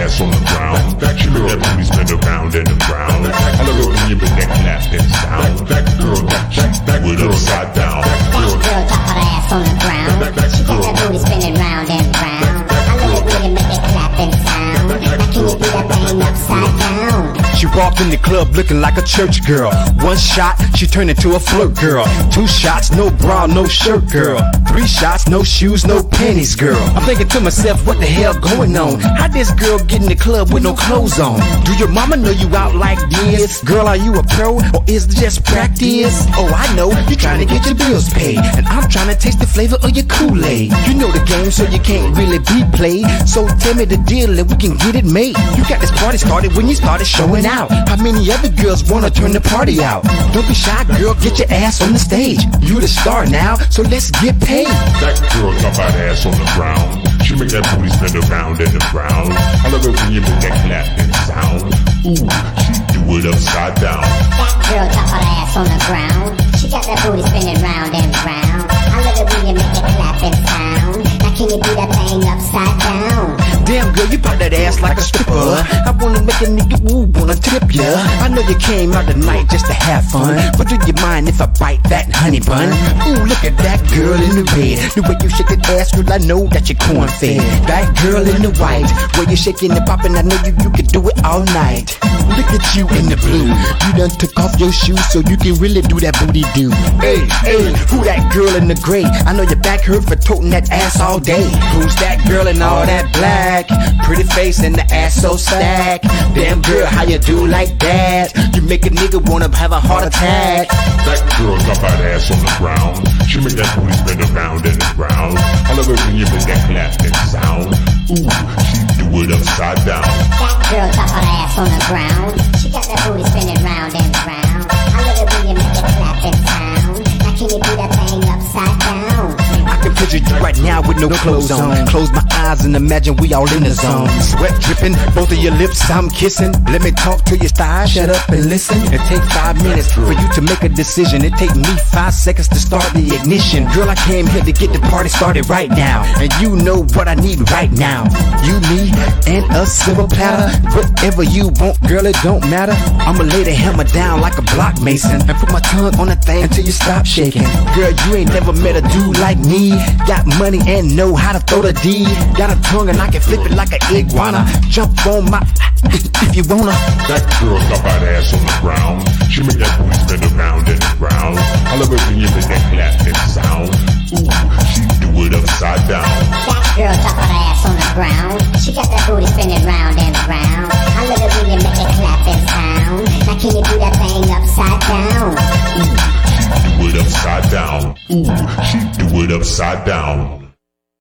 ass on the ground. Back girl, that booty spin around and around. I love it when you make that clapping sound. Back girl, back with upside down. Back girl, drop her ass on the ground. She got that booty spinning round and round. I love it when you make that clapping sound. Now can you do that thing upside down? She walked in the club looking like a church girl. One shot, she turned into a flirt girl. 2 shots, no bra, no shirt girl. 3 shots, no shoes, no panties girl. I'm thinking to myself, what the hell going on? How this girl get in the club with no clothes on? Do your mama know you out like this? Girl, are you a pro or is it just practice? Oh, I know, you're trying to get your bills paid, and I'm trying to taste the flavor of your Kool-Aid. You know the game, so you can't really be played. So tell me the deal and we can get it made. You got this party started when you started showing out. How many other girls wanna turn the party out? Don't be shy, girl, get your ass on the stage. You the star now, so let's get paid. That girl drop her ass on the ground. She make that booty spin around and around. I love it when you make that clapping sound. Ooh, she do it upside down. That girl drop her ass on the ground. She got that booty spinning round and round. I love it when you make that clapping sound. Now can you do that thing upside down? Damn girl, you pop that ass like a stripper. I wanna make a nigga woo, wanna tip ya. I know you came out tonight just to have fun, but do you mind if I bite that honey bun? Ooh, look at that girl in the red. The way you shake that ass, girl, I know that you're corn fed. That girl in the white, where you shaking and popping, I know you can do it all night. Look at you in the blue. You done took off your shoes so you can really do that booty do. Hey, hey, who that girl in the gray? I know your back hurt for toting that ass all day. Who's that girl in all that black? Pretty face and the ass so stacked. Damn girl, how you do like that? You make a nigga wanna have a heart attack. That girl drop her ass on the ground. She make that booty spin around and around. I love it when you make that clapping sound. Ooh, she do it upside down. That girl drop her ass on the ground. She got that booty spinning round and round. I love it when you make that clapping sound. Now can you do that thing upside down? I can picture you right now with no clothes on. Close my eyes and imagine we all in the zone. Sweat dripping, both of your lips I'm kissing. Let me talk to your style, shut up and listen. It take 5 minutes for you to make a decision. It take me 5 seconds to start the ignition. Girl, I came here to get the party started right now, and you know what I need right now. You, me, and a silver platter. Whatever you want, girl, it don't matter. I'ma lay the hammer down like a block mason and put my tongue on the thing until you stop shaking. Girl, you ain't never met a dude like me. Got money and know how to throw the D. Got a tongue and I can flip it like an iguana. Jump on my if you wanna. That girl drop her ass on the ground. She make that booty spin around and around. I love it when you make that clapping sound. Ooh, she do it upside down. That girl drop her ass on the ground. She got that booty spinning round and round. I love it when you make that clapping sound. Now can you do that thing upside down? Ooh, she do it upside down. Ooh, she do it upside down.